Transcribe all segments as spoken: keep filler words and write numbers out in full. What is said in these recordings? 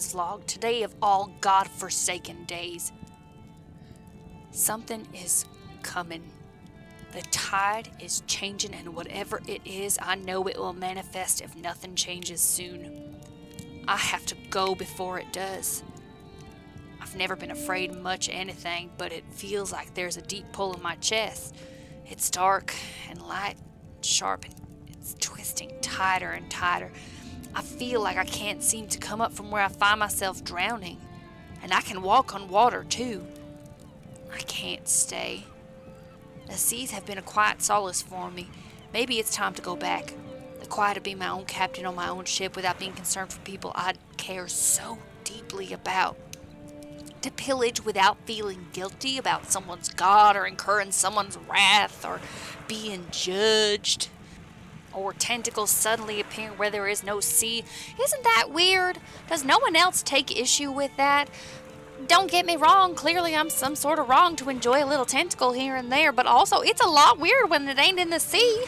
this vlog, today of all God-forsaken days. Something is coming. The tide is changing, and whatever it is, I know it will manifest if nothing changes soon. I have to go before it does. I've never been afraid much anything, but it feels like there's a deep pull in my chest. It's dark and light, sharp, and it's twisting tighter and tighter. I feel like I can't seem to come up from where I find myself drowning. And I can walk on water too. I can't stay. The seas have been a quiet solace for me. Maybe it's time to go back. The quiet to be my own captain on my own ship without being concerned for people I care so deeply about. To pillage without feeling guilty about someone's god or incurring someone's wrath or being judged. Or tentacles suddenly appearing where there is no sea. Isn't that weird? Does no one else take issue with that? Don't get me wrong, clearly I'm some sort of wrong to enjoy a little tentacle here and there, but also it's a lot weird when it ain't in the sea.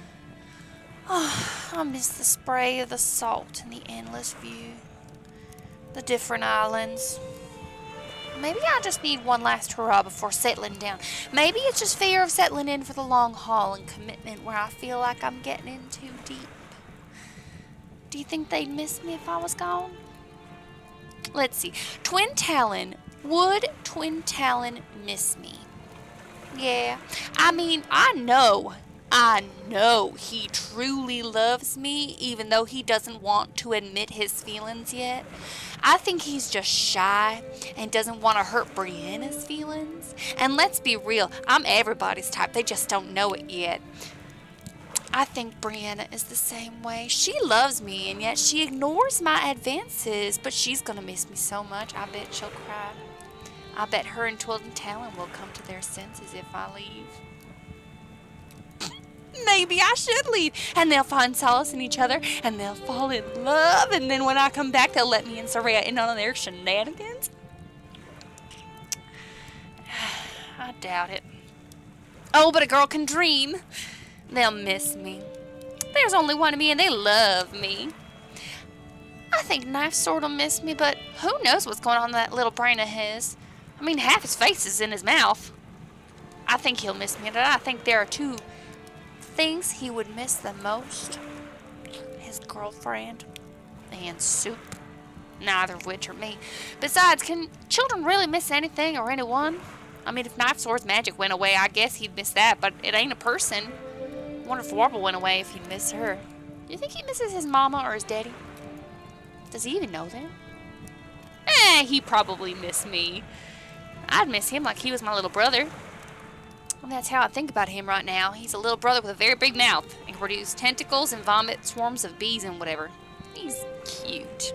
Oh, I miss the spray of the salt and the endless view. The different islands. Maybe I just need one last hurrah before settling down. Maybe it's just fear of settling in for the long haul and commitment where I feel like I'm getting in too deep. Do you think they'd miss me if I was gone? Let's see. Twin Talon. Would Twin Talon miss me? Yeah. I mean, I know. I know he truly loves me, even though he doesn't want to admit his feelings yet. I think he's just shy and doesn't want to hurt Brianna's feelings. And let's be real, I'm everybody's type. They just don't know it yet. I think Brianna is the same way. She loves me, and yet she ignores my advances. But she's going to miss me so much, I bet she'll cry. I bet her and Twin Talon will come to their senses if I leave. Maybe I should leave, and they'll find solace in each other, and they'll fall in love, and then when I come back, they'll let me and Soraya in on their shenanigans. I doubt it. Oh, but a girl can dream. They'll miss me. There's only one of me, and they love me. I think Knife Sword will miss me, but who knows what's going on in that little brain of his. I mean, half his face is in his mouth. I think he'll miss me, and I think there are two things he would miss the most. His girlfriend and soup. Neither of which are me. Besides, can children really miss anything or anyone? I mean, if Knife Sword's magic went away, I guess he'd miss that, but it ain't a person. I wonder if Warble went away, if he'd miss her. Do you think he misses his mama or his daddy? Does he even know them? Eh, he probably miss me. I'd miss him like he was my little brother. And that's how I think about him right now. He's a little brother with a very big mouth. He can produce tentacles and vomit swarms of bees and whatever. He's cute.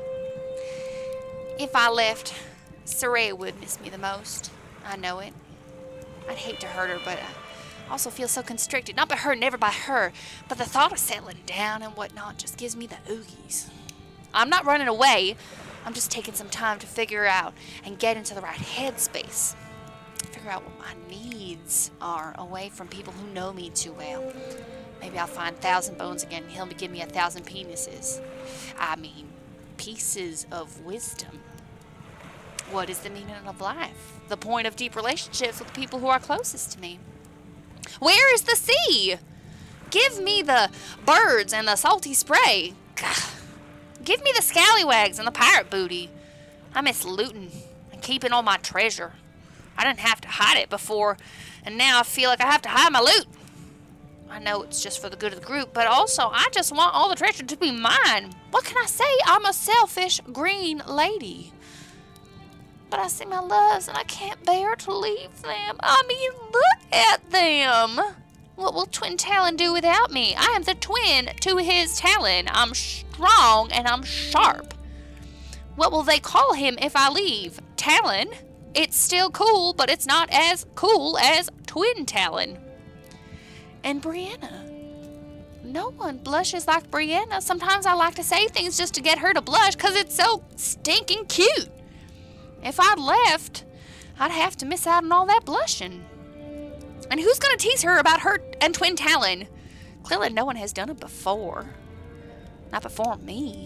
If I left, Soraya would miss me the most. I know it. I'd hate to hurt her, but I also feel so constricted. Not by her, never by her. But the thought of settling down and whatnot just gives me the oogies. I'm not running away. I'm just taking some time to figure out and get into the right headspace. Figure out what my needs are away from people who know me too well. Maybe I'll find Thousand Bones again and he'll give me a thousand penises. I mean, pieces of wisdom. What is the meaning of life? The point of deep relationships with the people who are closest to me. Where is the sea? Give me the birds and the salty spray. Gah. Give me the scallywags and the pirate booty. I miss looting and keeping all my treasure. I didn't have to hide it before, and now I feel like I have to hide my loot. I know it's just for the good of the group, but also I just want all the treasure to be mine. What can I say? I'm a selfish green lady. But I see my loves, and I can't bear to leave them. I mean, look at them. What will Twin Talon do without me? I am the twin to his Talon. I'm strong, and I'm sharp. What will they call him if I leave? Talon? It's still cool, but it's not as cool as Twin Talon. And Brianna. No one blushes like Brianna. Sometimes I like to say things just to get her to blush because it's so stinking cute. If I'd left, I'd have to miss out on all that blushing. And who's going to tease her about her and Twin Talon? Clearly no one has done it before. Not before me.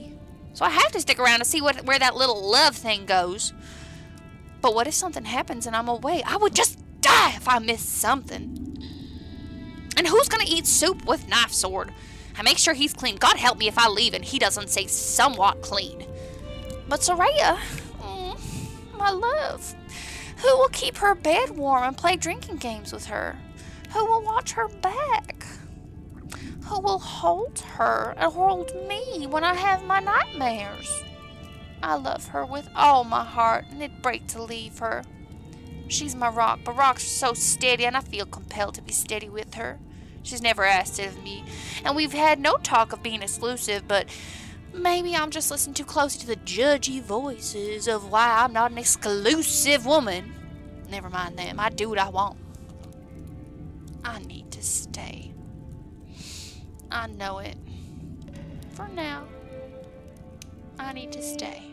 So I have to stick around to see what where that little love thing goes. But what if something happens and I'm away? I would just die if I missed something. And who's gonna eat soup with Knife Sword? I make sure he's clean. God help me if I leave and he doesn't say somewhat clean. But Soraya, mm, my love, who will keep her bed warm and play drinking games with her? Who will watch her back? Who will hold her and hold me when I have my nightmares? I love her with all my heart, and it'd break to leave her. She's my rock, but rocks are so steady, and I feel compelled to be steady with her. She's never asked it of me, and we've had no talk of being exclusive, but maybe I'm just listening too closely to the judgy voices of why I'm not an exclusive woman. Never mind them. I do what I want. I need to stay. I know it. For now, I need to stay.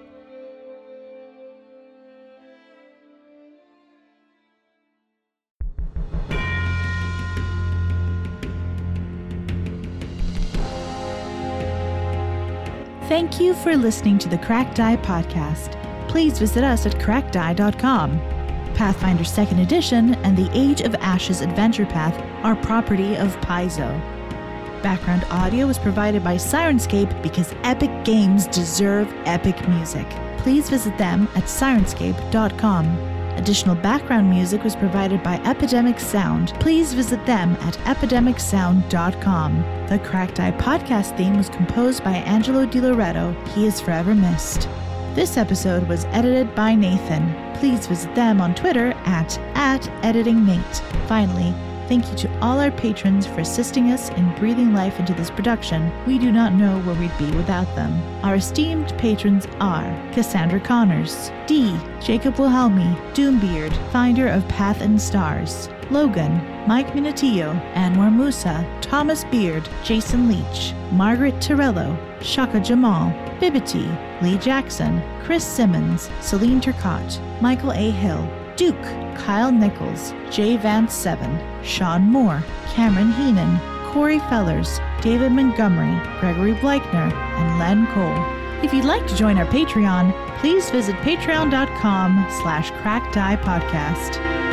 Thank you for listening to the Cracked Eye podcast. Please visit us at cracked eye dot com. Pathfinder second Edition and the Age of Ashes Adventure Path are property of Paizo. Background audio was provided by Sirenscape because epic games deserve epic music. Please visit them at sirenscape dot com. Additional background music was provided by Epidemic Sound. Please visit them at epidemic sound dot com. The Cracked Eye podcast theme was composed by Angelo Di Loretto. He is forever missed. This episode was edited by Nathan. Please visit them on Twitter at, at editingnate. Finally, thank you to all our patrons for assisting us in breathing life into this production. We do not know where we'd be without them. Our esteemed patrons are Cassandra Connors, D, Jacob Wilhelmi, Doombeard, Finder of Path and Stars, Logan, Mike Minatillo, Anwar Musa, Thomas Beard, Jason Leach, Margaret Torello, Shaka Jamal, Bibbity, Lee Jackson, Chris Simmons, Celine Turcotte, Michael A. Hill, Duke, Kyle Nichols, Jay Vance seven, Sean Moore, Cameron Heenan, Corey Fellers, David Montgomery, Gregory Bleichner, and Len Cole. If you'd like to join our Patreon, please visit patreon dot com slash cracked eye podcast.